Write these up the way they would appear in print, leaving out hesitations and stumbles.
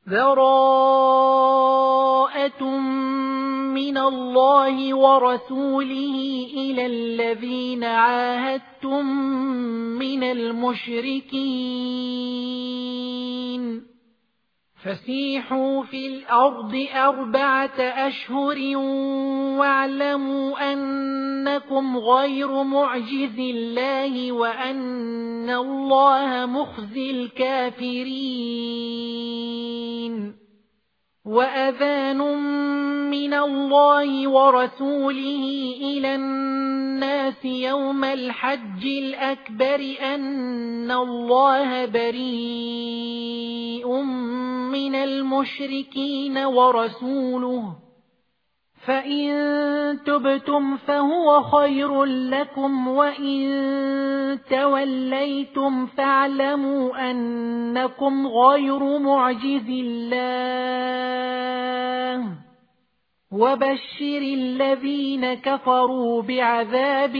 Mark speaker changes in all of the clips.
Speaker 1: براءة من الله ورسوله إلى الذين عاهدتم من المشركين فسيحوا في الأرض 4 أشهر واعلموا أنكم غير معجز الله وأن الله مخزي الكافرين وأذان من الله ورسوله إلى الناس يوم الحج الأكبر أن الله بريء من المشركين ورسوله فإن تبتم فهو خير لكم وإن توليتم فاعلموا أنكم غير معجز الله وبشر الذين كفروا بعذاب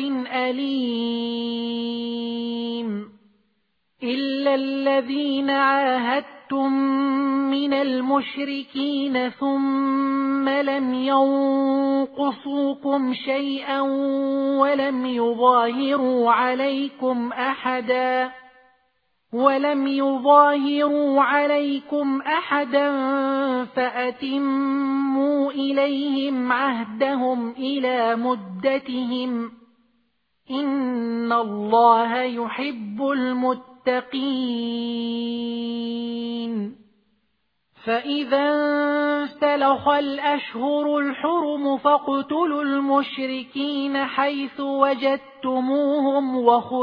Speaker 1: أليم إلا الذين عاهدتم من المشركين ثم لم ينقصوكم شيئا ولم يظاهروا عليكم أحدا فأتموا إليهم عهدهم إلى مدتهم إن الله يحب المتقين فإذا انسلخ الأشهر الحرم فاقتلوا المشركين حيث وجدتموهم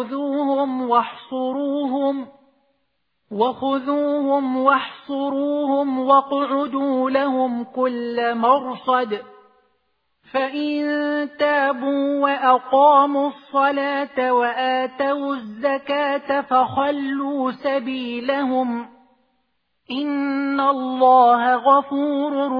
Speaker 1: وخذوهم واحصروهم واقعدوا لهم كل مرصد فإن تابوا وأقاموا الصلاة وآتوا الزكاة فخلوا سبيلهم إن الله غفور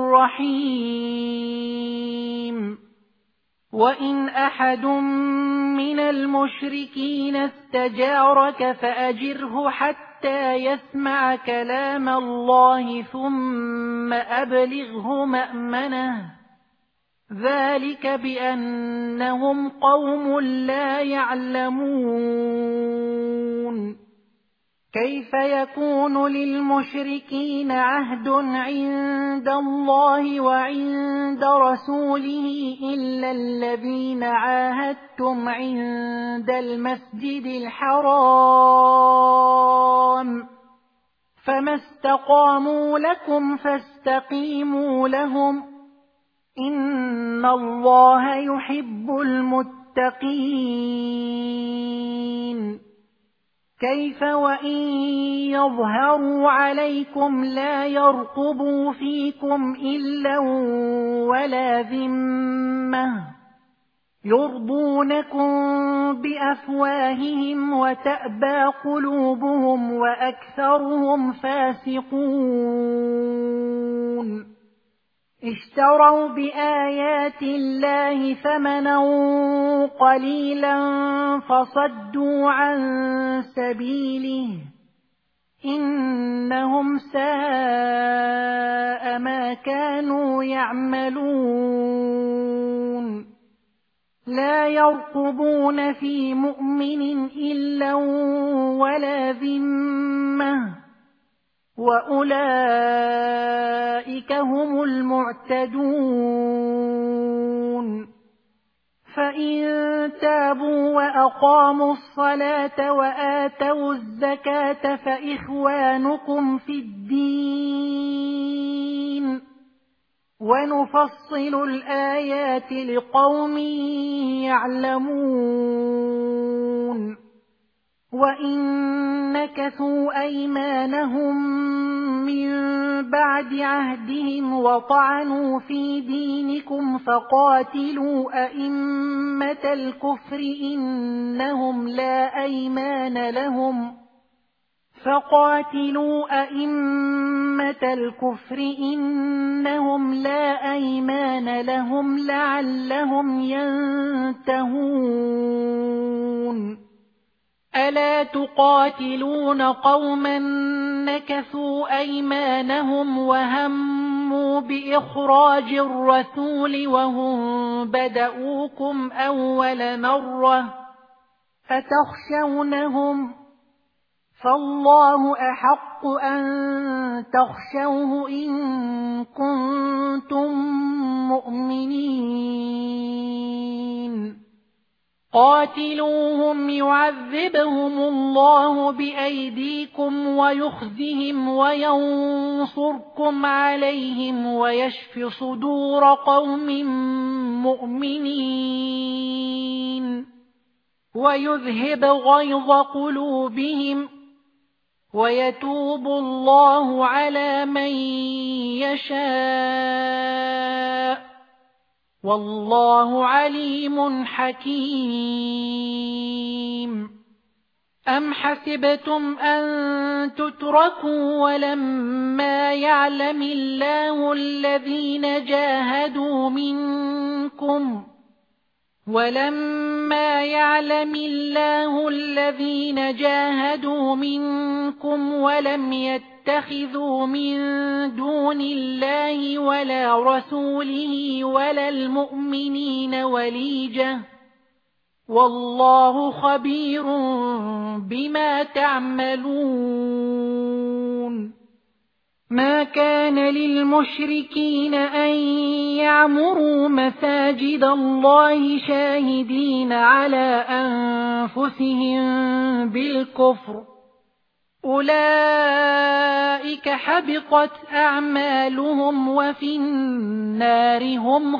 Speaker 1: رحيم وإن أحد من المشركين استجارك فأجره حتى يسمع كلام الله ثم أبلغه مأمنه ذلك بأنهم قوم لا يعلمون كيف يكون للمشركين عهد عند الله وعند رسوله إلا الذين عاهدتم عند المسجد الحرام فما استقاموا لكم فاستقيموا لهم إن الله يحب المتقين كيف وإن يظهروا عليكم لا يرقبوا فيكم إلا ولا ذمة يرضونكم بأفواههم وتأبى قلوبهم وأكثرهم فاسقون اشتروا بآيات الله ثمنا قليلا فصدوا عن سبيله إنهم ساء ما كانوا يعملون لا يرقبون في مؤمن إلا ولا ذمة وأولئك هم المعتدون فإن تابوا وأقاموا الصلاة وآتوا الزكاة فإخوانكم في الدين ونفصل الآيات لقوم يعلمون وإن نكثوا أيمانهم من بعد عهدهم وطعنوا في دينكم فقاتلوا أئمة الكفر إنهم لا أيمان لهم لعلهم ينتهون ألا تقاتلون قوما نكثوا أيمانهم وهموا بإخراج الرسول وهم بدؤوكم أول مرة أتخشونهم فالله أحق أن تخشوه إن كنتم مؤمنين قاتلوهم يعذبهم الله بأيديكم ويخزهم وينصركم عليهم ويشف صدور قوم مؤمنين ويذهب غيظ قلوبهم ويتوب الله على من يشاء والله عليم حكيم أم حسبتم أن تتركوا ولما يعلم الله الذين جاهدوا منكم ولم يتخذوا من دون الله ولا رسوله ولا المؤمنين وليجة والله خبير بما تعملون ما كان للمشركين أن يعمروا مساجد الله شاهدين على أنفسهم بالكفر أولئك حبطت أعمالهم وفي النار هم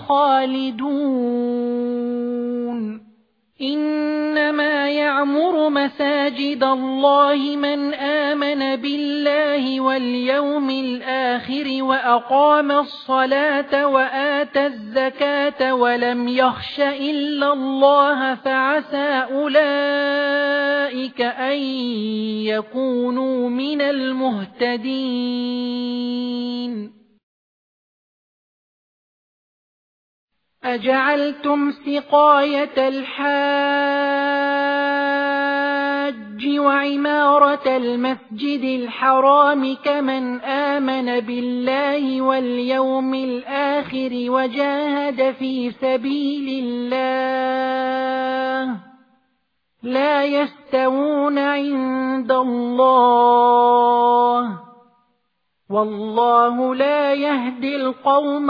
Speaker 1: خالدون إنما يعمر مساجد الله من آمن بالله واليوم الآخر وأقام الصلاة وآتى الزكاة ولم يخش إلا الله فعسى أولئك أن يكونوا من المهتدين أجعلتم سقاية الحاج وعمارة المسجد الحرام كمن آمن بالله واليوم الآخر وجاهد في سبيل الله لا يستوون عند الله والله لا يهدي القوم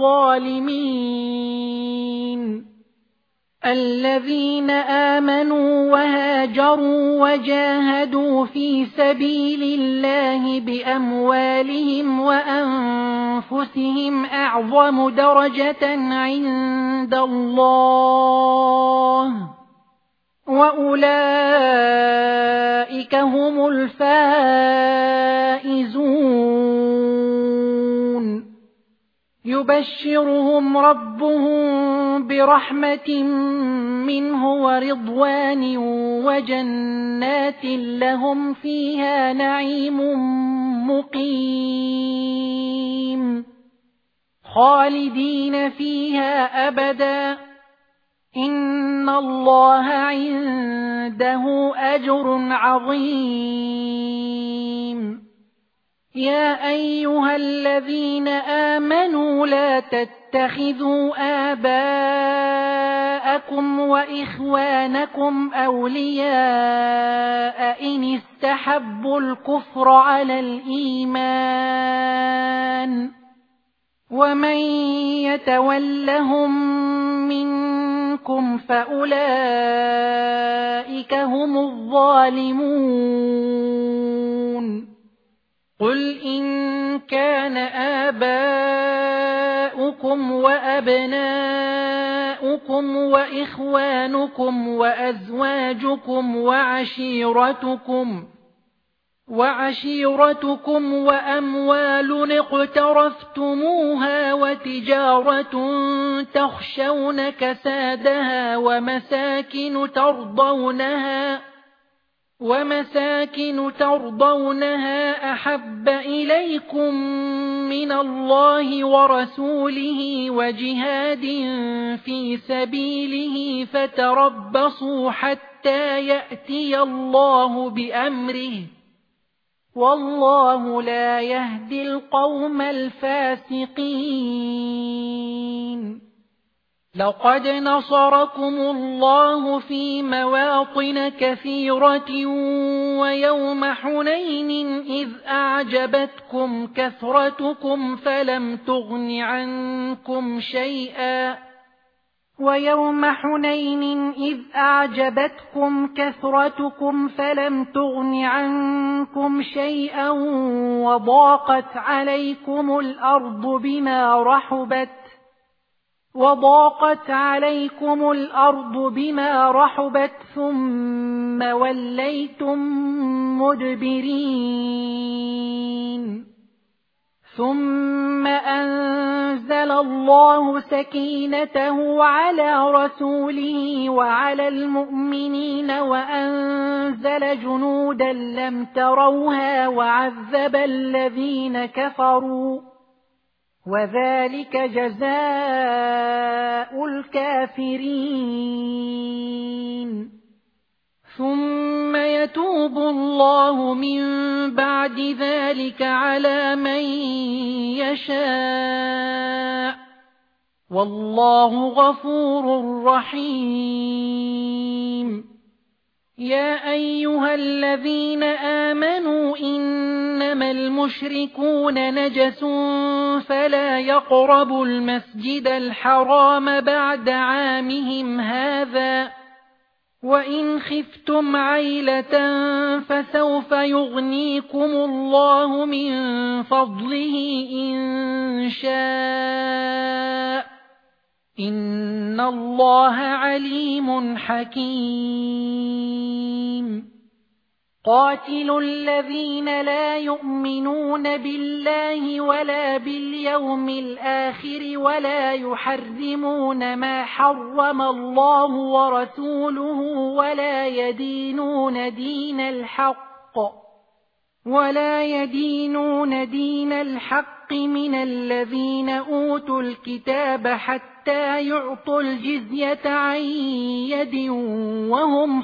Speaker 1: الظالمين الذين آمنوا وهاجروا وجاهدوا في سبيل الله بأموالهم وأنفسهم أعظم درجة عند الله وأولئك هم الفائزون يبشرهم ربهم برحمة منه ورضوان وجنات لهم فيها نعيم مقيم خالدين فيها أبدا إن الله عنده أجر عظيم يا أيها الذين آمنوا لا تتخذوا آباءكم وإخوانكم أولياء إن استحبوا الكفر على الإيمان ومن يتولهم منكم فأولئك هم الظالمون قل إن كان آباؤكم وأبناؤكم وإخوانكم وأزواجكم وعشيرتكم وأموال اقترفتموها وتجارة تخشون كسادها ومساكن ترضونها أحب إليكم من الله ورسوله وجهاد في سبيله فتربصوا حتى يأتي الله بأمره والله لا يهدي القوم الفاسقين. لقد نصركم الله في مواطن كثيرة ويوم حنين إذ أعجبتكم كثرتكم فلم تغن عنكم شيئا وضاقت عليكم الأرض بما رحبت ثم وليتم مدبرين. ثم أنزل الله سكينته على رسوله وعلى المؤمنين وأنزل جنودا لم تروها وعذب الذين كفروا وذلك جزاء الكافرين. ثم يتوب الله من بعد ذلك على من يشاء والله غفور رحيم. يا أيها الذين آمنوا إنما المشركون نجس فلا يقربوا المسجد الحرام بعد عامهم هذا وإن خفتم عيلة فسوف يغنيكم الله من فضله إن شاء إن الله عليم حكيم. قاتلوا الذين لا يؤمنون بالله ولا باليوم الآخر ولا يحرمون ما حرم الله ورسوله ولا يدينون دين الحق من الذين أوتوا الكتاب حتى يعطوا الجزية عن يد وهم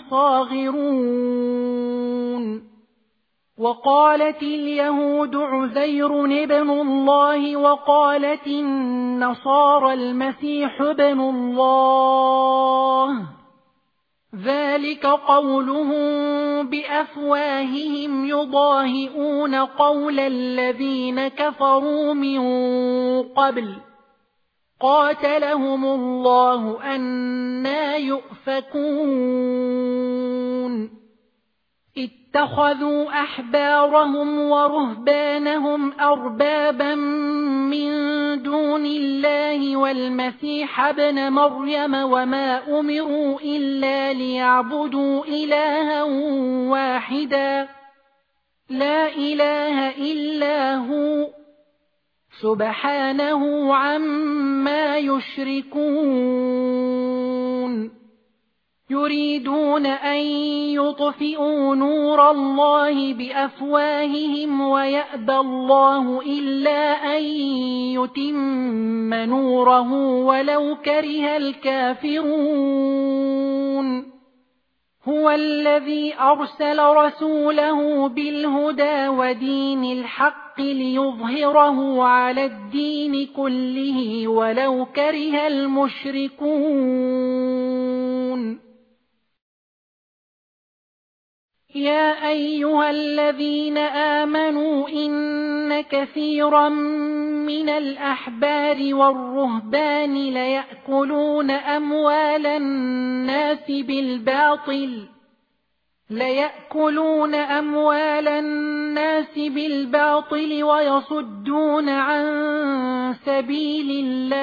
Speaker 1: صاغرون. وقالت اليهود عزير ابن الله وقالت النصارى المسيح ابن الله ذلك قولهم بأفواههم يضاهئون قول الذين كفروا من قبل قاتلهم الله أنى يؤفكون. اتخذوا أحبارهم ورهبانهم أربابا من دون الله والمسيح ابن مريم وما أمروا إلا ليعبدوا إلها واحدا لا إله إلا هو سبحانه عما يشركون. يريدون أن يطفئوا نور الله بأفواههم ويأبى الله إلا أن يتم نوره ولو كره الكافرون. هو الذي أرسل رسوله بالهدى ودين الحق ليظهره على الدين كله ولو كره المشركون. يا أيها الذين آمنوا إن كثيرا من الأحبار والرهبان ليأكلون أموال الناس بالباطل ويصدون عن سبيل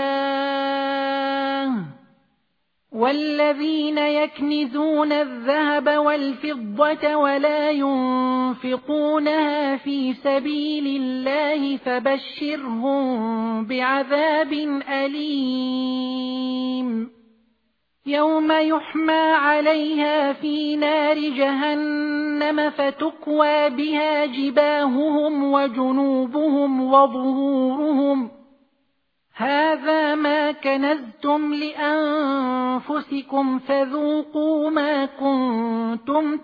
Speaker 1: الله. والذين يكنزون الذهب والفضة ولا ينفقونها في سبيل الله فبشرهم بعذاب أليم. يوم يحمى عليها في نار جهنم فتكوى بها جباههم وجنوبهم وظهورهم هذا ما كنزتم لأنفسكم فذوقوا ما كنتم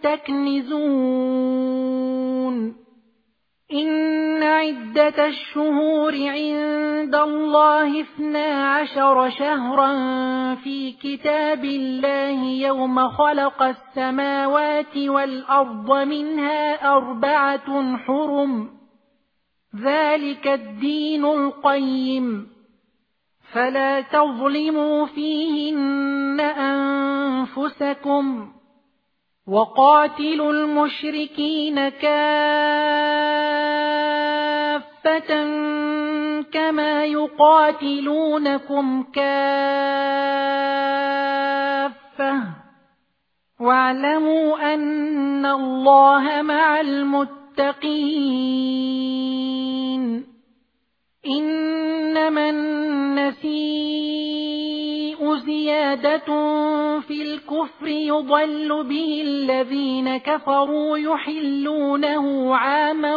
Speaker 1: تكنزون إن عدة الشهور عند الله 12 شهرا في كتاب الله يوم خلق السماوات والأرض منها 4 حرم ذلك الدين القيم فلا تظلموا فيهن أنفسكم وقاتلوا المشركين كافة كما يقاتلونكم كافة واعلموا أن الله مع المتقين إنما النسيء زيادة في الكفر يضل به الذين كفروا يحلونه عاما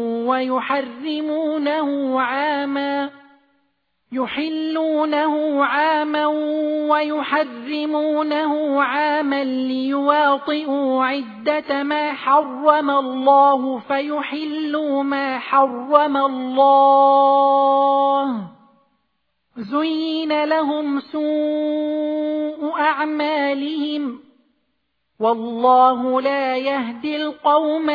Speaker 1: ويحرمونه عاما ليواطئوا عدة ما حرم الله فيحلوا ما حرم الله زين لهم سوء أعمالهم والله لا يهدي القوم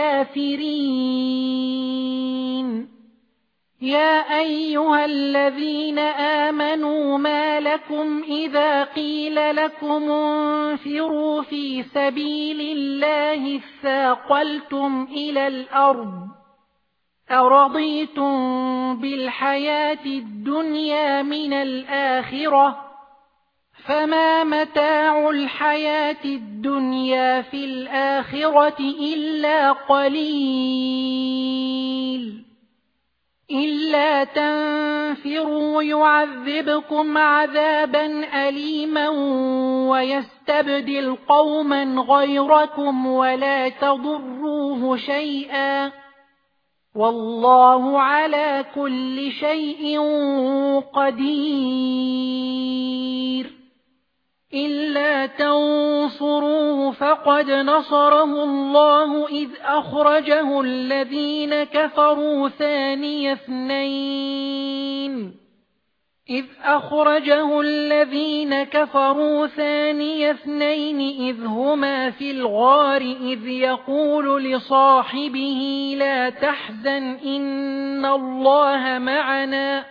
Speaker 1: الكافرين يا أيها الذين آمنوا ما لكم إذا قيل لكم انفروا في سبيل الله اثاقلتم إلى الأرض أرضيتم بالحياة الدنيا من الآخرة فما متاع الحياة الدنيا في الآخرة إلا قليل إلا تنفروا يعذبكم عذابا أليما ويستبدل قوما غيركم ولا تضروه شيئا والله على كل شيء قدير إلا تنصروه فقد نصره الله إذ أخرجه الذين كفروا ثاني اثنين إذ هما في الغار إذ يقول لصاحبه لا تحزن إن الله معنا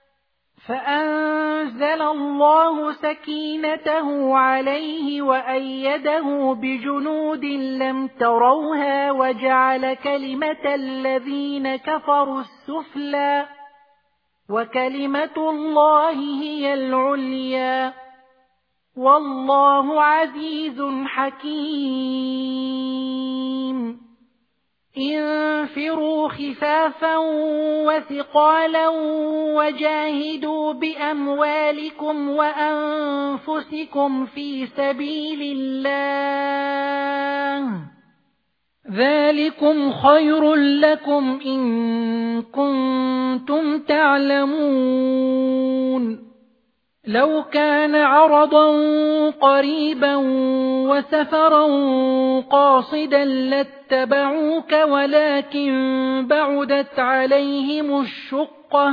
Speaker 1: فأنزل الله سكينته عليه وأيده بجنود لم تروها وجعل كلمة الذين كفروا السفلى وكلمة الله هي العليا والله عزيز حكيم انفروا خفافا وثقالا وجاهدوا بأموالكم وأنفسكم في سبيل الله ذلكم خير لكم إن كنتم تعلمون لو كان عرضا قريبا وسفرا قاصدا لاتبعوك ولكن بعدت عليهم الشقة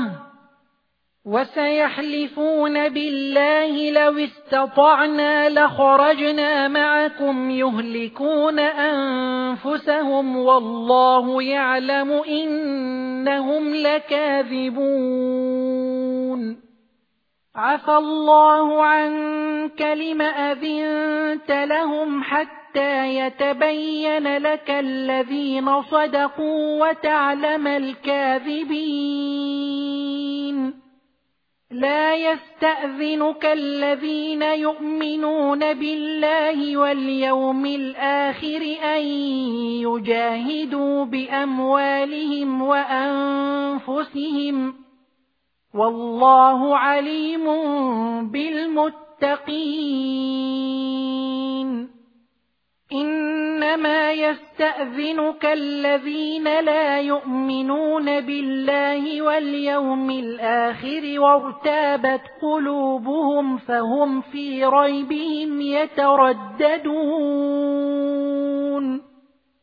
Speaker 1: وسيحلفون بالله لو استطعنا لخرجنا معكم يهلكون أنفسهم والله يعلم إنهم لكاذبون عفى الله عنك لم أذنت لهم حتى يتبين لك الذين صدقوا وتعلم الكاذبين لا يستأذنك الذين يؤمنون بالله واليوم الآخر أن يجاهدوا بأموالهم وأنفسهم والله عليم بالمتقين للمتقين إنما يستأذنك الذين لا يؤمنون بالله واليوم الآخر وارتابت قلوبهم فهم في ريبهم يترددون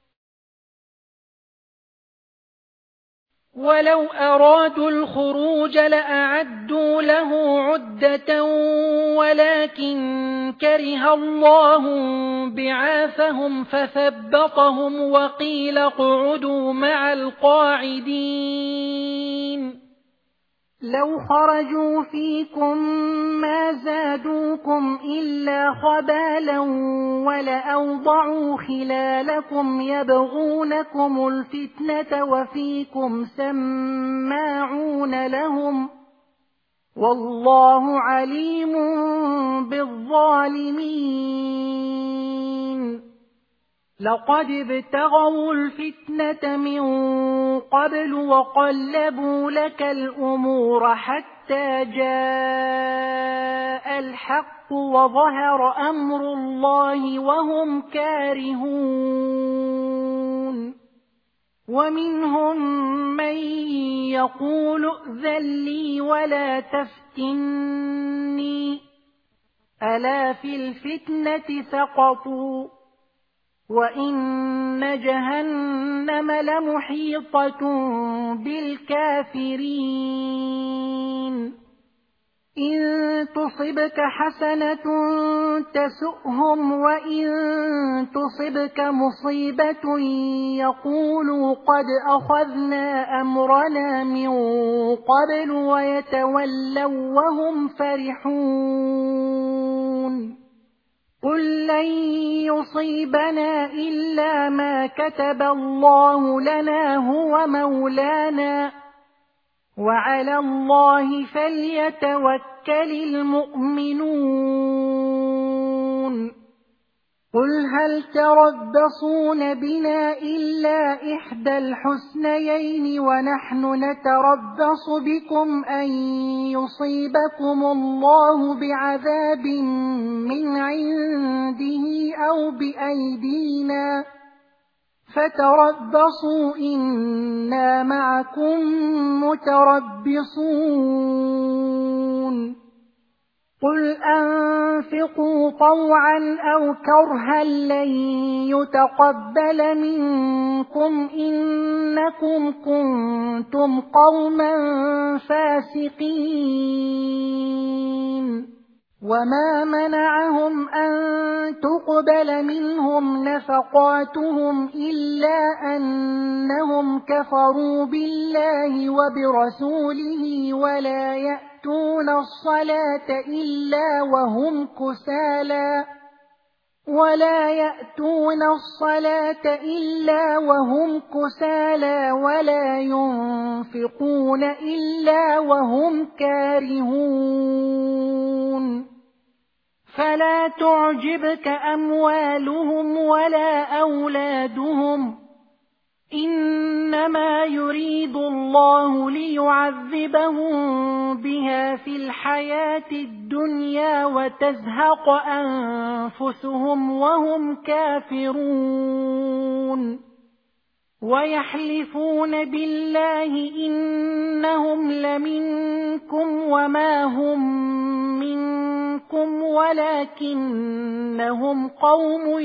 Speaker 1: ولو أرادوا الخروج لأعدوا له عدة ولكن كره الله بعاثهم فثبطهم وقيل اقعدوا مع القاعدين لو خرجوا فيكم ما زادوكم إلا خبالا ولأوضعوا خلالكم يبغونكم الفتنة وفيكم سماعون لهم والله عليم بالظالمين لقد ابتغوا الفتنة من قبل وقلبوا لك الأمور حتى جاء الحق وظهر أمر الله وهم كارهون ومنهم من يقول ائذن لي ولا تفتني ألا في الفتنة سقطوا وإن جهنم لمحيطة بالكافرين إن تصبك حسنة تسؤهم وإن تصبك مصيبة يقولوا قد أخذنا أمرنا من قبل ويتولوا وهم فرحون قل لن يصيبنا إلا ما كتب الله لنا هو مولانا وعلى الله فليتوكل المؤمنون قل هل تربصون بنا إلا إحدى الحسنيين ونحن نتربص بكم أن يصيبكم الله بعذاب من عنده أو بأيدينا فتربصوا إنا معكم متربصون قل أنفقوا طوعا أو كرها لن يتقبل منكم إنكم كنتم قوما فاسقين وما منعهم أن تقبل منهم نفقاتهم إلا أنهم كفروا بالله وبرسوله ولا يأتون الصلاة إلا وهم كسالى ولا ينفقون إلا وهم كارهون فلا تعجبك أموالهم ولا أولادهم إنما يريد الله ليعذبهم بها في الحياة الدنيا وتزهق أنفسهم وهم كافرون ويحلفون بالله إنهم لمنكم وما هم منكم ولكنهم قوم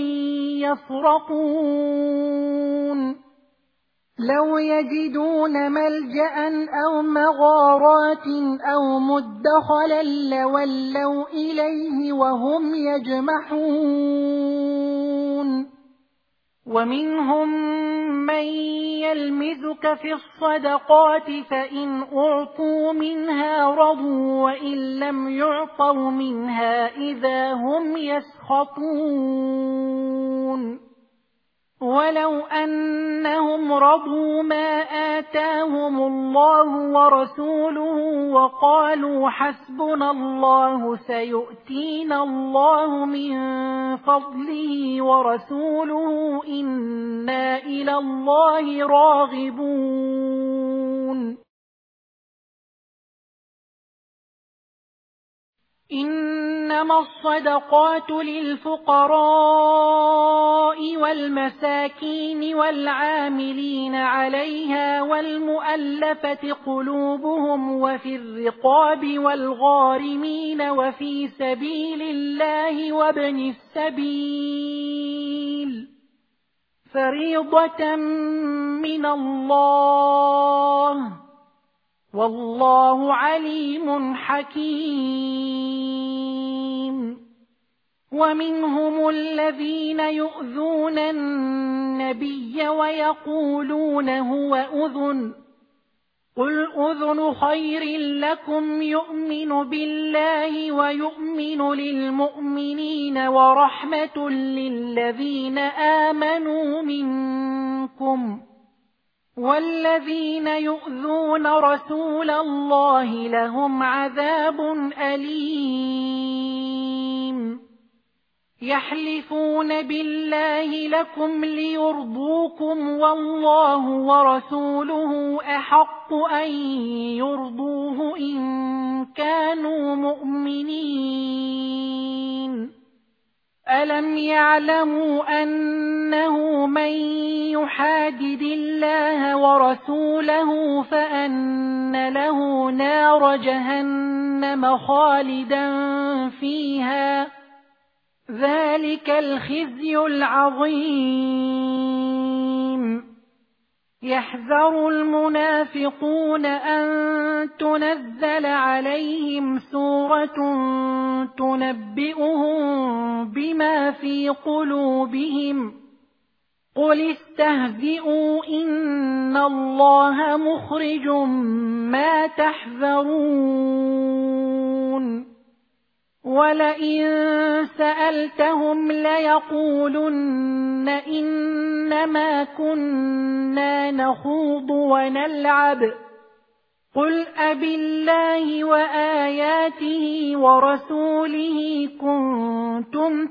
Speaker 1: يفرقون لو يجدون ملجأ أو مغارات أو مدخلا لولوا إليه وهم يجمحون ومنهم من يلمزك في الصدقات فإن أعطوا منها رضوا وإن لم يعطوا منها إذا هم يسخطون ولو أنهم رضوا ما آتاهم الله ورسوله وقالوا حسبنا الله سيؤتينا الله من فضله ورسوله إنا إلى الله راغبون إن إنما الصدقات للفقراء والمساكين والعاملين عليها والمؤلفة قلوبهم وفي الرقاب والغارمين وفي سبيل الله وابن السبيل فريضة من الله والله عليم حكيم. ومنهم الذين يؤذون النبي ويقولون هو أذن قل أذن خير لكم يؤمن بالله ويؤمن للمؤمنين ورحمة للذين آمنوا منكم والذين يؤذون رسول الله لهم عذاب أليم. يحلفون بالله لكم ليرضوكم والله ورسوله أحق أن يرضوه إن كانوا مؤمنين. ألم يعلموا أنه من يحادد الله ورسوله فأن له نار جهنم خالدا فيها ذلك الخزي العظيم. يحذر المنافقون أن تنزل عليهم سورة تنبئهم بما في قلوبهم قل استهزئوا إن الله مخرج ما تحذرون. ولئن سألتهم ليقولن إنما كنا نخوض ونلعب قل أبالله وآياته ورسوله كنتم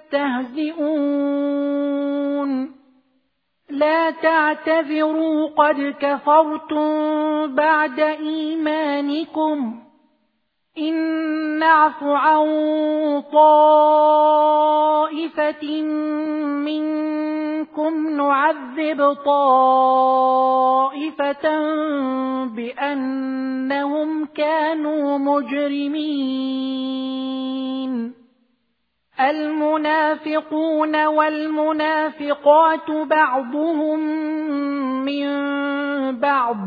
Speaker 1: تستهزئون لا تعتذروا قد كفرتم بعد إيمانكم إن نعف عن طائفة منكم نعذب طائفة بأنهم كانوا مجرمين. المنافقون والمنافقات بعضهم من بعض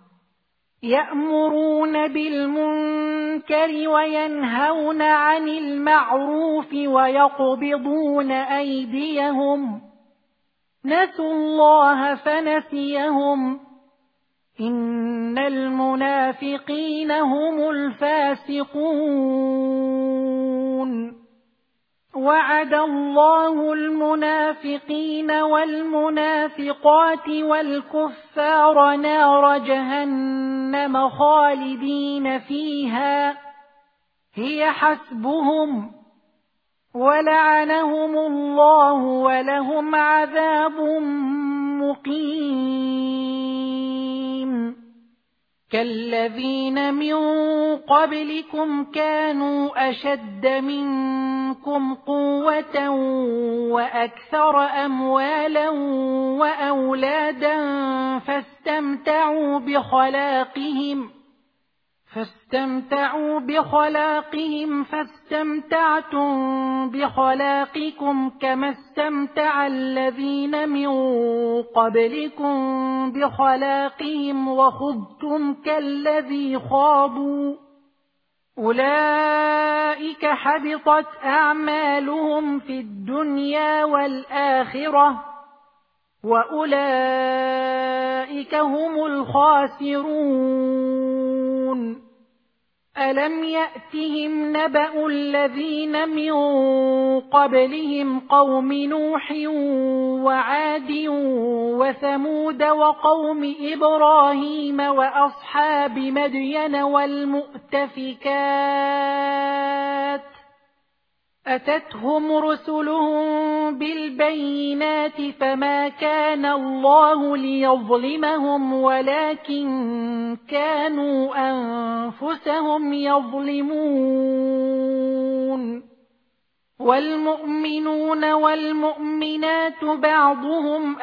Speaker 1: يأمرون بالمنكر وينهون عن المعروف ويقبضون أيديهم نسوا الله فنسيهم إن المنافقين هم الفاسقون. وعد الله المنافقين والمنافقات والكفار نار جهنم خالدين فيها هي حسبهم ولعنهم الله ولهم عذاب مقيم. كالذين من قبلكم كانوا أشد منكم قوة وأكثر أموالا وأولادا فاستمتعوا بخلاقهم فاستمتعتم بخلاقكم كما استمتع الذين من قبلكم بخلاقهم وخضتم كالذي خاضوا أولئك حبطت أعمالهم في الدنيا والآخرة وأولئك هم الخاسرون. ألم يأتهم نبأ الذين من قبلهم قوم نوح وعاد وثمود وقوم إبراهيم وأصحاب مدين والمؤتفكات أتتهم رسلهم بالبينات فما كان الله ليظلمهم ولكن كانوا أنفسهم يظلمون. والمؤمنون والمؤمنات بعضهم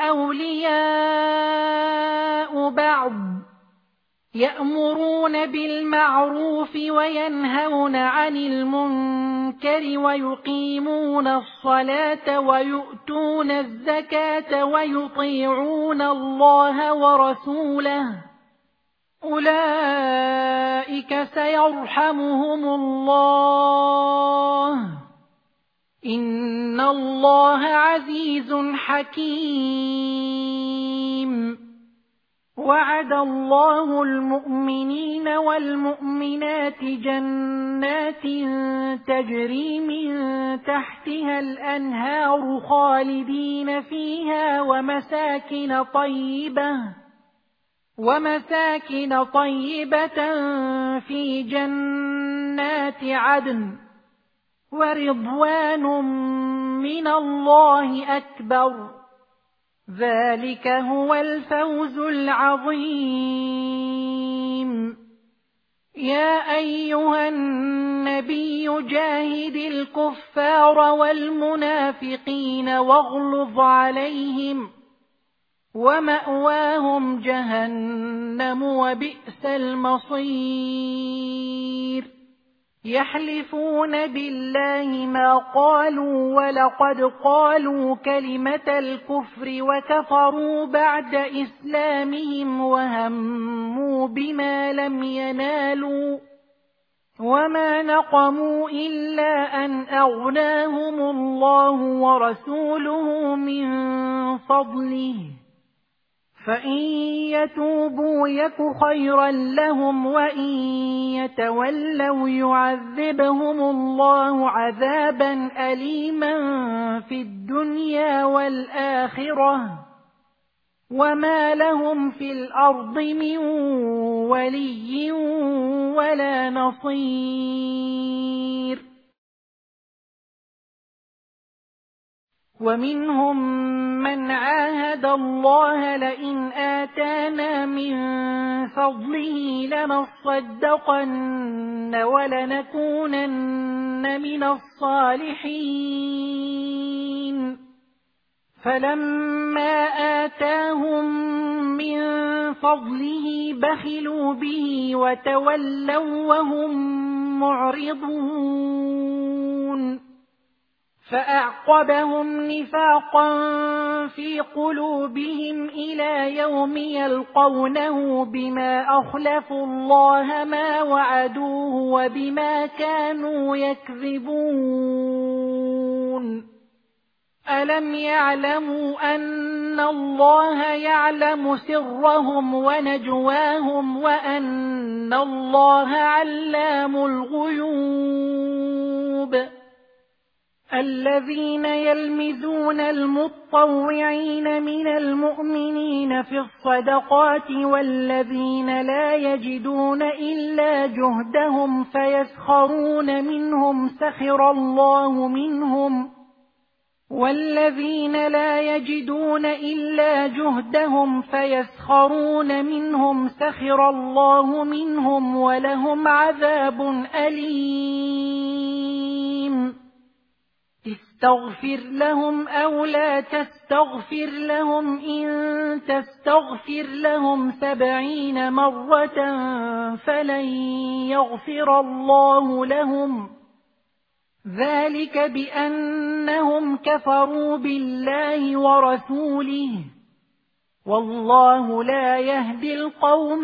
Speaker 1: أولياء بعض يأمرون بالمعروف وينهون عن المنكر ويقيمون الصلاة ويؤتون الزكاة ويطيعون الله ورسوله أولئك سيرحمهم الله إن الله عزيز حكيم. وعد الله المؤمنين والمؤمنات جنات تجري من تحتها الأنهار خالدين فيها ومساكن طيبة في جنات عدن ورضوان من الله أكبر ذلك هو الفوز العظيم. يا أيها النبي جاهد الكفار والمنافقين واغلظ عليهم ومأواهم جهنم وبئس المصير. يحلفون بالله ما قالوا ولقد قالوا كلمة الكفر وكفروا بعد إسلامهم وهموا بما لم ينالوا وما نقموا إلا أن أغناهم الله ورسوله من فضله فإن يتوبوا يك خيرا لهم وإن يتولوا يعذبهم الله عذابا أليما في الدنيا والآخرة وما لهم في الأرض من ولي ولا نصير. ومنهم من عاهد الله لئن آتانا من فضله لنصدقن ولنكونن من الصالحين فلما آتاهم من فضله بخلوا به وتولوا وهم معرضون فأعقبهم نفاقا في قلوبهم إلى يوم يلقونه بما أخلفوا الله ما وعدوه وبما كانوا يكذبون. ألم يعلموا أن الله يعلم سرهم ونجواهم وأن الله علام الغيوب. الذين يلمزون المطوعين من المؤمنين في الصدقات والذين لا يجدون إلا جهدهم فيسخرون منهم سخر الله منهم والذين لا يجدون إلا جهدهم فيسخرون منهم سخر الله منهم ولهم عذاب أليم. استغفر لهم أو لا تستغفر لهم إن تستغفر لهم 70 مرة فلن يغفر الله لهم ذلك بأنهم كفروا بالله ورسوله والله لا يهدي القوم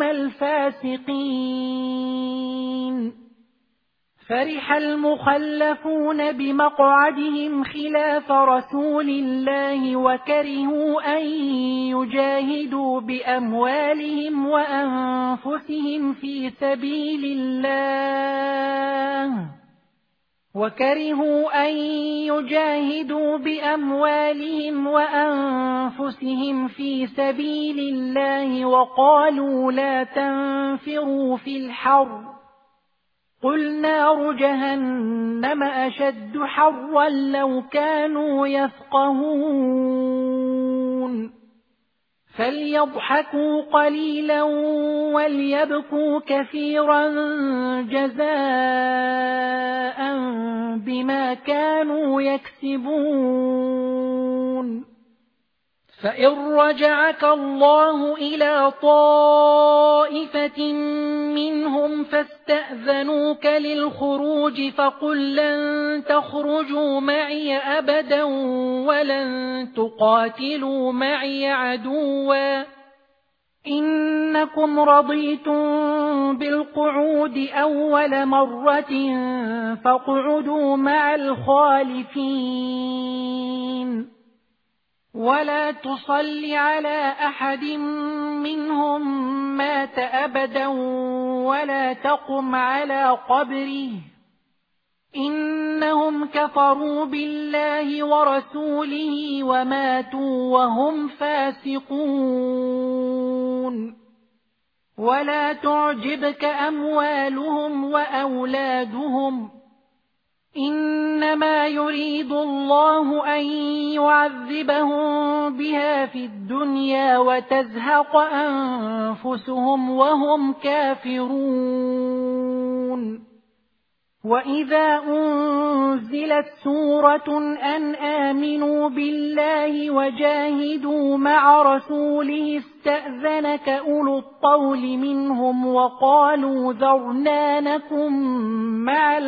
Speaker 1: الفاسقين. فرح المخلفون بمقعدهم خلاف رسول الله وكرهوا أن يجاهدوا بأموالهم وأنفسهم في سبيل الله وقالوا لا تنفروا في الحر قل نار جهنم أشد حرا لو كانوا يفقهون. فليضحكوا قليلا وليبكوا كثيرا جزاء بما كانوا يكسبون. فإن رجعك الله إلى طائفة منهم فاستأذنوك للخروج فقل لن تخرجوا معي أبدا ولن تقاتلوا معي عدوا إنكم رضيتم بالقعود أول مرة فاقعدوا مع الخالفين ولا تصل على أحد منهم مات أبدا ولا تقم على قبره إنهم كفروا بالله ورسوله وماتوا وهم فاسقون. ولا تعجبك أموالهم وأولادهم إنما يريد الله أن يعذبهم بها في الدنيا وتزهق أنفسهم وهم كافرون. وإذا أنزلت سورة أن آمنوا بالله وجاهدوا مع رسوله استأذنك أولو الطول منهم وقالوا ذرنا نكن مع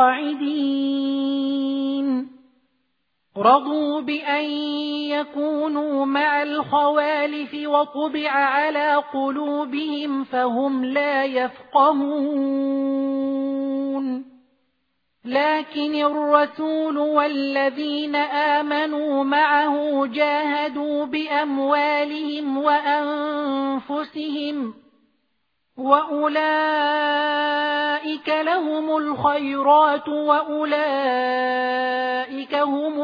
Speaker 1: القاعدين رضوا بأن يكونوا مع الخوالف وطبع على قلوبهم فهم لا يفقهون. لكن الرسول والذين آمنوا معه جاهدوا بأموالهم وأنفسهم وأولئك لهم الخيرات وأولئك هم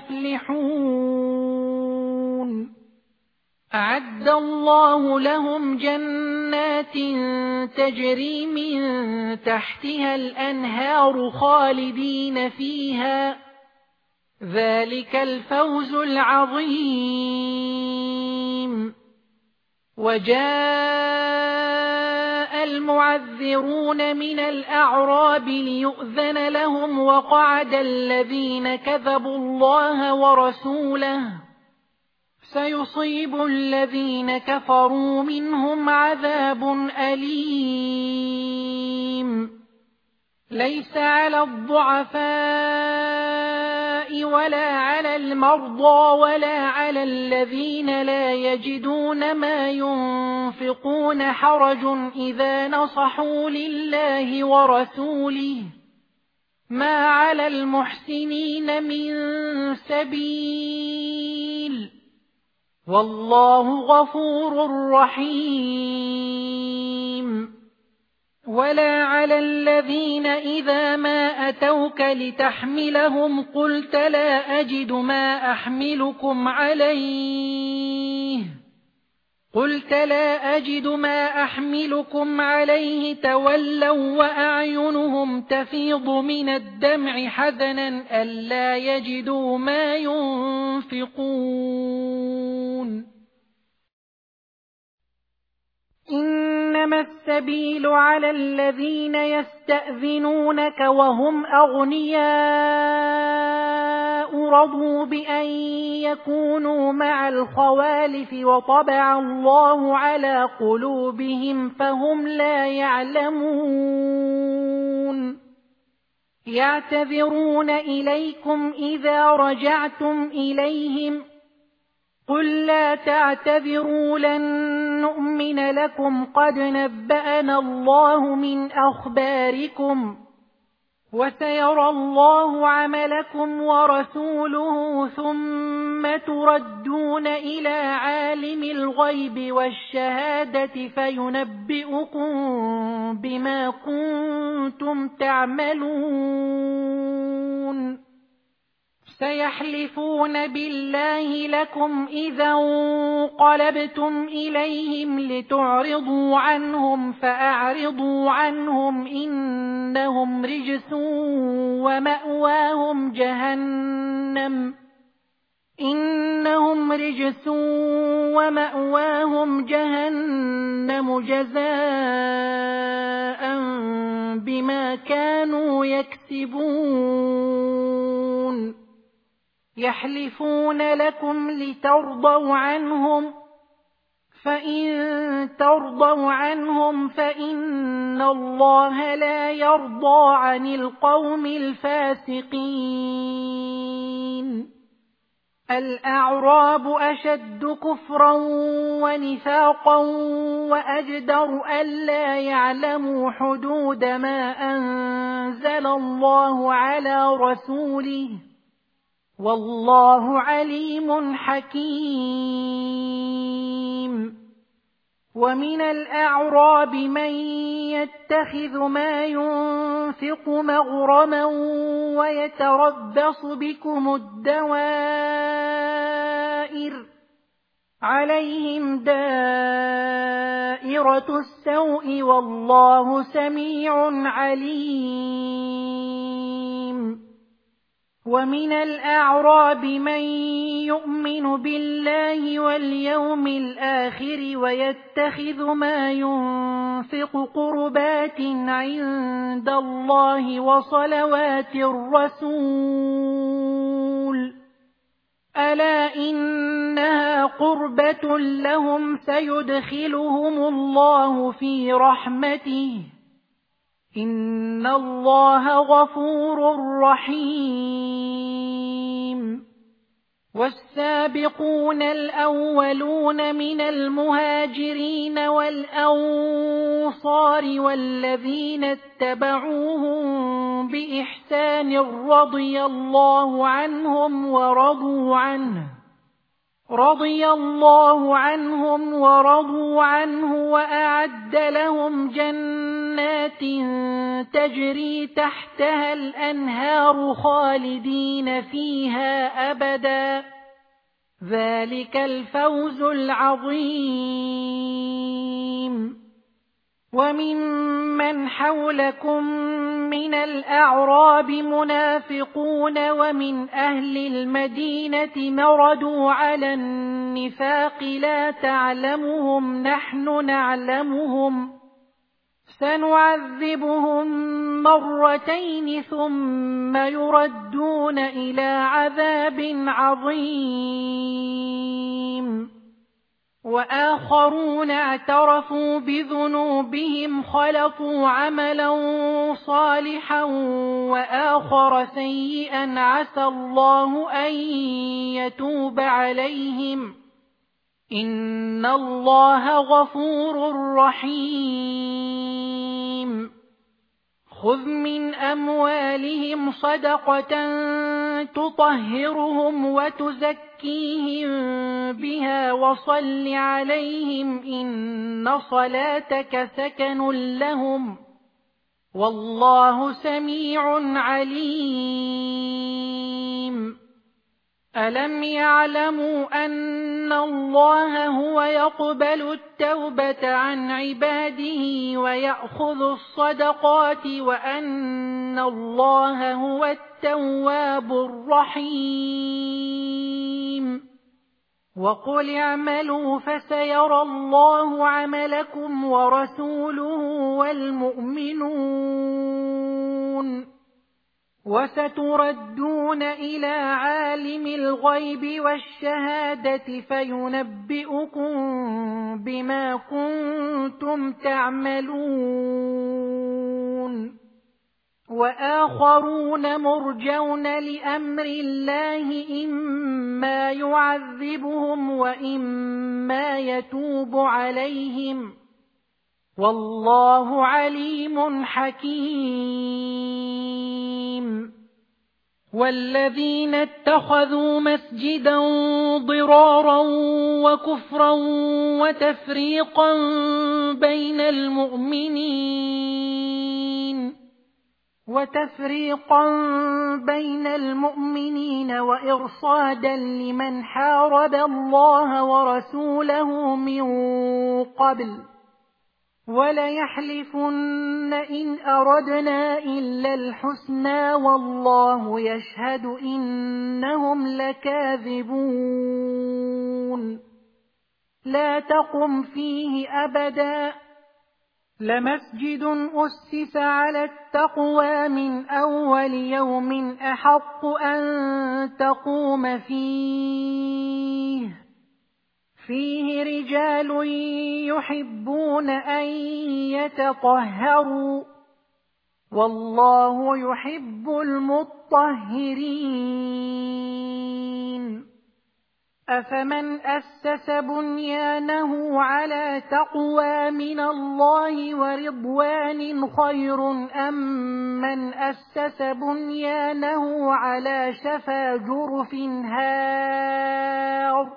Speaker 1: المفلحون. أعد الله لهم جنات تجري من تحتها الأنهار خالدين فيها ذلك الفوز العظيم. وجاء المعذرون من الأعراب ليؤذن لهم وقعد الذين كذبوا الله ورسوله سيصيب الذين كفروا منهم عذاب أليم. ليس على الضعفاء ولا على المرضى ولا على الذين لا يجدون ما ينفقون حرج إذا نصحوا لله ورسوله ما على المحسنين من سبيل والله غفور رحيم. ولا على الذين إذا ما أتوك لتحملهم قلت لا أجد ما أحملكم عليه تولوا وأعينهم تفيض من الدمع حزنا ألا يجدوا ما ينفقون. إنما السبيل على الذين يستأذنونك وهم أغنياء رضوا بأن يكونوا مع الخوالف وطبع الله على قلوبهم فهم لا يعلمون. يعتذرون إليكم إذا رجعتم إليهم قل لا تعتذروا لن نؤمن لكم قد نبأنا الله من أخباركم وسيرى الله عملكم ورسوله ثم تردون إلى عالم الغيب والشهادة فينبئكم بما كنتم تعملون. سيحلفون بالله لكم إذا انقلبتم إليهم لتعرضوا عنهم فأعرضوا عنهم إنهم رجس ومأواهم جهنم إنهم رجس ومأواهم جهنم جزاء بما كانوا يكسبون يحلفون لكم لترضوا عنهم فإن ترضوا عنهم فإن الله لا يرضى عن القوم الفاسقين الأعراب أشد كفرا ونفاقا وأجدر ألا يعلموا حدود ما أنزل الله على رسوله والله عليم حكيم ومن الأعراب من يتخذ ما ينفق مغرما ويتربص بكم الدوائر عليهم دائرة السوء والله سميع عليم ومن الأعراب من يؤمن بالله واليوم الآخر ويتخذ ما ينفق قربات عند الله وصلوات الرسول ألا إنها قربة لهم سيدخلهم الله في رحمته إن الله غفور رحيم والسابقون الأولون من المهاجرين والأنصار والذين اتبعوهم بإحسان رضي الله عنهم ورضوا عنه وأعد لهم جنات تجري تحتها الأنهار خالدين فيها أبدا ذلك الفوز العظيم وممن حولكم من الأعراب منافقون ومن أهل المدينة مردوا على النفاق لا تعلمهم نحن نعلمهم سنعذبهم مرتين ثم يردون إلى عذاب عظيم وآخرون اعترفوا بذنوبهم خلطوا عملا صالحا وآخر سيئا عسى الله أن يتوب عليهم إن الله غفور رحيم خذ من أموالهم صدقة تطهرهم وتزكيهم بها وصل عليهم إن صلاتك سكن لهم والله سميع عليم ألم يعلموا أن الله هو يقبل التوبة عن عباده ويأخذ الصدقات وأن الله هو التواب الرحيم وقل اعملوا فسيرى الله عملكم ورسوله والمؤمنون وستردون إلى عالم الغيب والشهادة فينبئكم بما كنتم تعملون وآخرون مرجون لأمر الله إما يعذبهم وإما يتوب عليهم والله عليم حكيم والذين اتخذوا مسجدا ضرارا وكفرا وتفريقا بين المؤمنين وإرصادا لمن حارب الله ورسوله من قبل وليحلفن إن أردنا إلا الحسنى والله يشهد إنهم لكاذبون لا تقم فيه أبدا لمسجد أسس على التقوى من أول يوم أحق أن تقوم فيه رجال يحبون أن يتطهروا والله يحب المطهرين أفمن أسس بنيانه على تقوى من الله ورضوان خير أم من أسس بنيانه على شفا جرف هار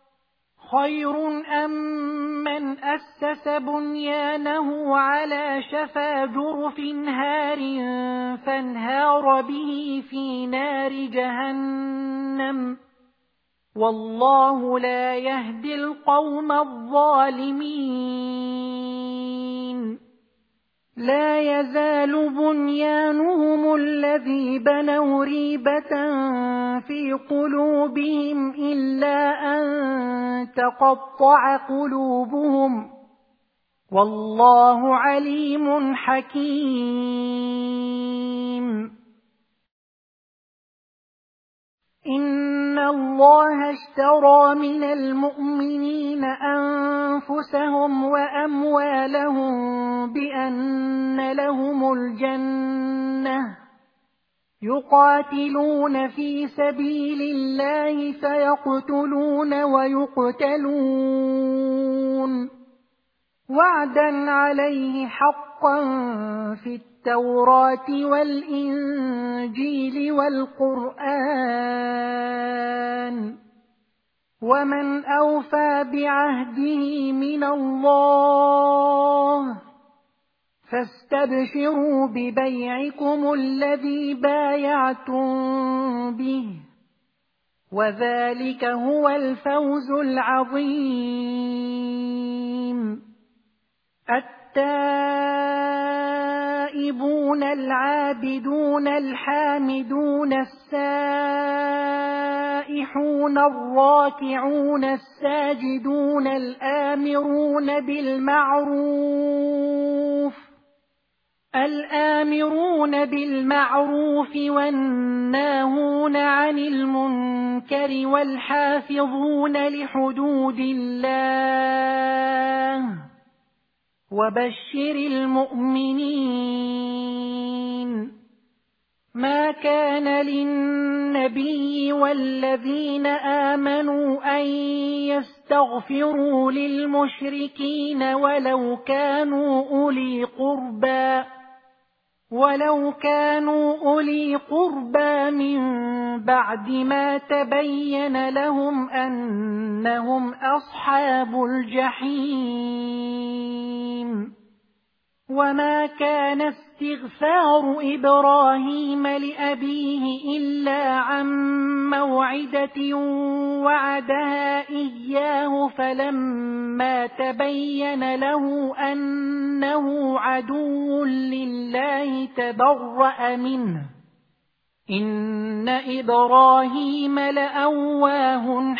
Speaker 1: فانهار به في نار جهنم والله لا يهدي القوم الظالمين لا يزال بنيانهم الذي بنوا ريبة في قلوبهم إلا أن تقطع قلوبهم والله عليم حكيم إن الله اشترى من المؤمنين أنفسهم وأموالهم بأن لهم الجنة يقاتلون في سبيل الله فيقتلون ويقتلون وعدا عليه حقا في التوراة والإنجيل والقرآن ومن أوفى بعهده من الله فاستبشروا ببيعكم الذي بايعتم به وذلك هو الفوز العظيم التائبون العابدون الحامدون السائحون الراكعون الساجدون الآمرون بالمعروف والناهون عن المنكر والحافظون لحدود الله وبشر المؤمنين ما كان للنبي والذين آمنوا أن يستغفروا للمشركين ولو كانوا أولي قربى من بعد ما تبين لهم أنهم أصحاب الجحيم وما كان استغفار إبراهيم لأبيه إلا عن موعدة وعدها إياه فلما تبين له أنه عدو لله تبرأ منه إن إبراهيم لأواه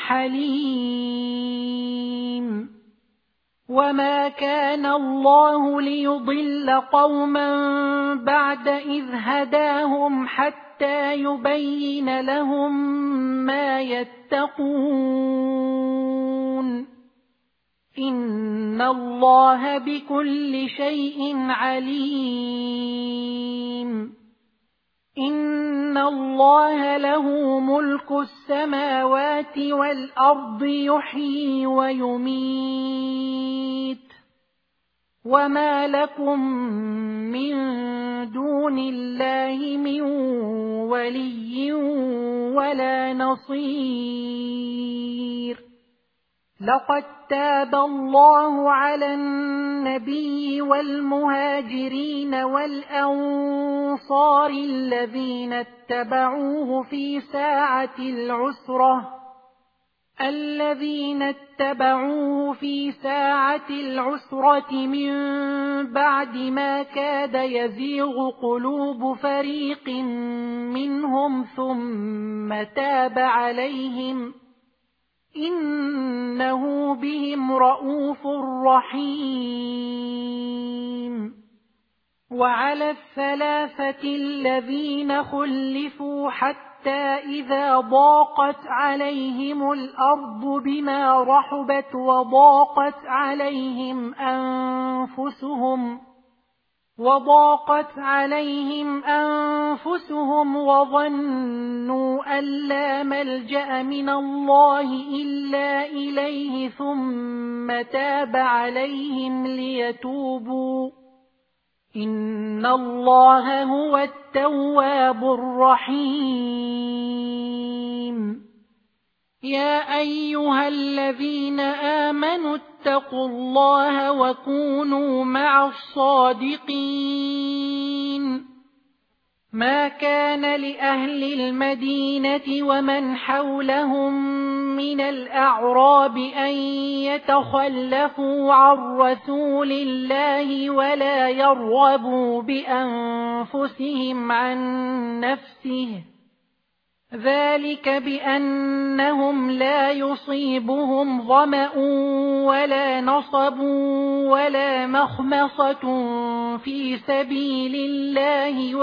Speaker 1: حليم وما كان الله ليضل قوما بعد إذ هداهم حتى يبين لهم ما يتقون إن الله بكل شيء عليم إن الله له ملك السماوات والأرض يحيي ويميت وما لكم من دون الله من ولي ولا نصير لقد تاب الله على النبي والمهاجرين والأنصار الذين اتبعوه في ساعة العسرة الذين اتبعوه في ساعة العسرة من بعد ما كاد يزيغ قلوب فريق منهم ثم تاب عليهم إنه بهم رءوف رحيم. وعلى الثلاثة الذين خلفوا حتى إذا ضاقت عليهم الأرض بما رحبت وضاقت عليهم أنفسهم وظنوا أن لا ملجأ من الله إلا إليه ثم تاب عليهم ليتوبوا إن الله هو التواب الرحيم. يا أيها الذين آمنوا اتقوا الله وكونوا مع الصادقين. ما كان لأهل المدينة ومن حولهم من الأعراب أن يتخلفوا عن رسول الله ولا يرغبوا بأنفسهم عن نفسه، ذلك بأنهم لا يصيبهم ظمأ ولا نصب ولا مخمصة في سبيل الله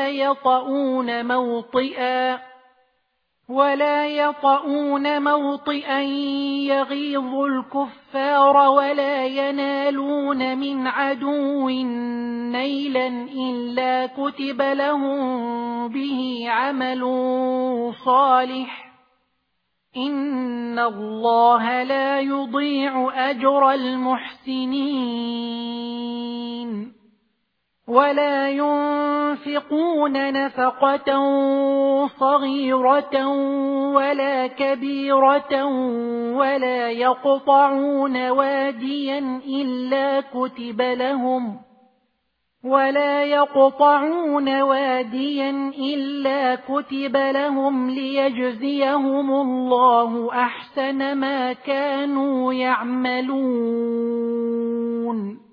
Speaker 1: ولا يطؤون موطئا يغيظ الكفار ولا ينالون من عدو نيلا إلا كتب لهم به عمل صالح إن الله لا يضيع أجر المحسنين. ولا ينفقون نفقة صغيرة ولا كبيرة ولا يقطعون واديا إلا كتب لهم ليجزيهم الله أحسن ما كانوا يعملون.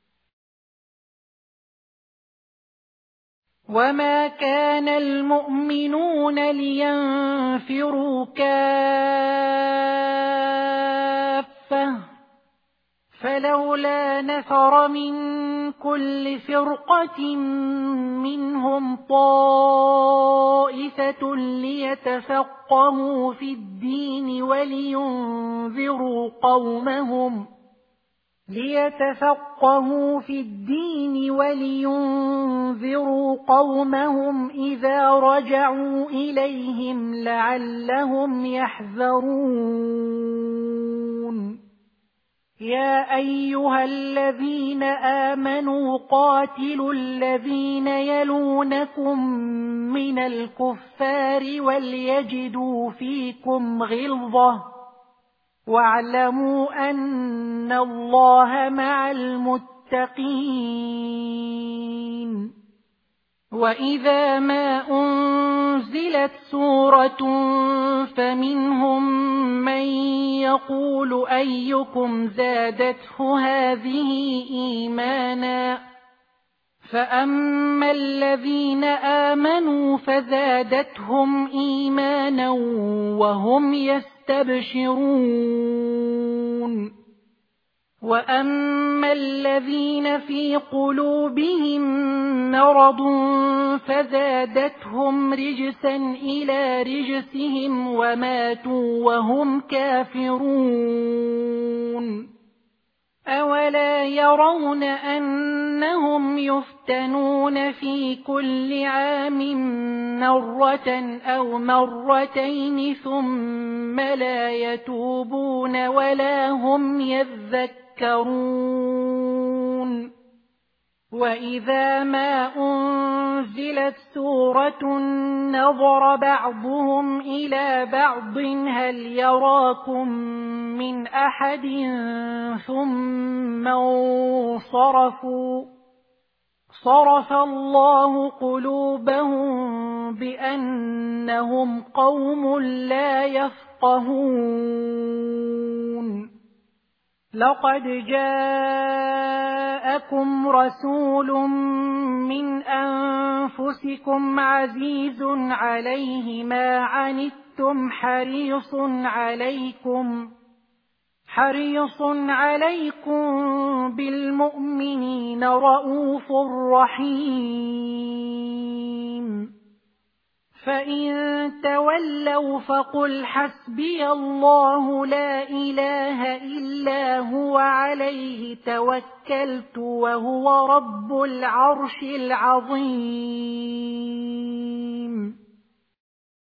Speaker 1: وما كان المؤمنون لينفروا كافة فلولا نفر من كل فرقة منهم طائفة ليتفقهوا في الدين ولينذروا قومهم إذا رجعوا إليهم لعلهم يحذرون. يا أيها الذين آمنوا قاتلوا الذين يلونكم من الكفار وليجدوا فيكم غلظة واعلموا أن الله مع المتقين. وإذا ما أنزلت سورة فمنهم من يقول أيكم زادته هذه إيمانا فأما الذين آمنوا فزادتهم إيمانا وهم يستبشرون. وأما الذين في قلوبهم مرض فزادتهم رجسا إلى رجسهم وماتوا وهم كافرون. أولا يرون أنهم يفتنون في كل عام مرة أو مرتين ثم لا يتوبون ولا هم يذكرون. وإذا ما أنزلت سورة نظر بعضهم إلى بعض هل يراكم من أحد ثم انصرفوا صرف الله قلوبهم بأنهم قوم لا يفقهون. يفقهون لقد جاءكم رسول من أنفسكم عزيز عليه ما عنتم حريص عليكم بالمؤمنين رءوف رحيم فإن تولوا فقل حسبي الله لا إله إلا هو عليه توكلت وهو رب العرش العظيم